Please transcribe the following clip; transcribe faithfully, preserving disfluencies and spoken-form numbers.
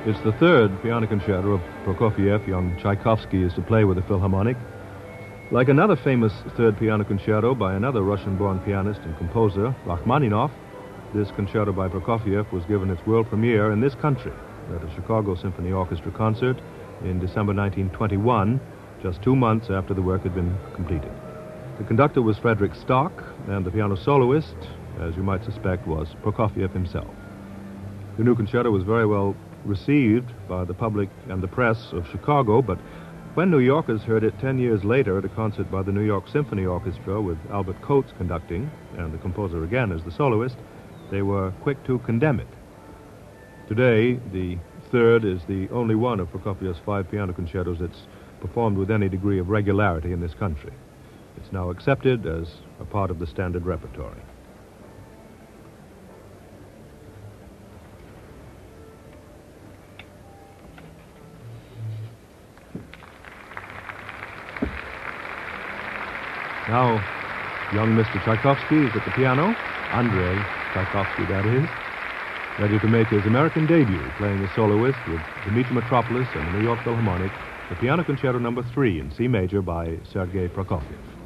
It's the third piano concerto of Prokofiev. Young Tchaikovsky is to play with the Philharmonic. Like another famous third piano concerto by another Russian-born pianist and composer, Rachmaninoff, this concerto by Prokofiev was given its world premiere in this country at a Chicago Symphony Orchestra concert in December nineteen twenty-one, just two months after the work had been completed. The conductor was Frederick Stock, and the piano soloist, as you might suspect, was Prokofiev himself. The new concerto was very well received by the public and the press of Chicago, but when New Yorkers heard it ten years later at a concert by the New York Symphony Orchestra with Albert Coates conducting, and the composer again as the soloist, they were quick to condemn it. Today, the third is the only one of Prokofiev's five piano concertos that's performed with any degree of regularity in this country. It's now accepted as a part of the standard repertory. Now, young Mister Tchaikovsky is at the piano, Andrei Tchaikovsky, that is, ready to make his American debut, playing a soloist with Dmitri Mitropoulos and the New York Philharmonic, the Piano Concerto Number Three in C major by Sergei Prokofiev.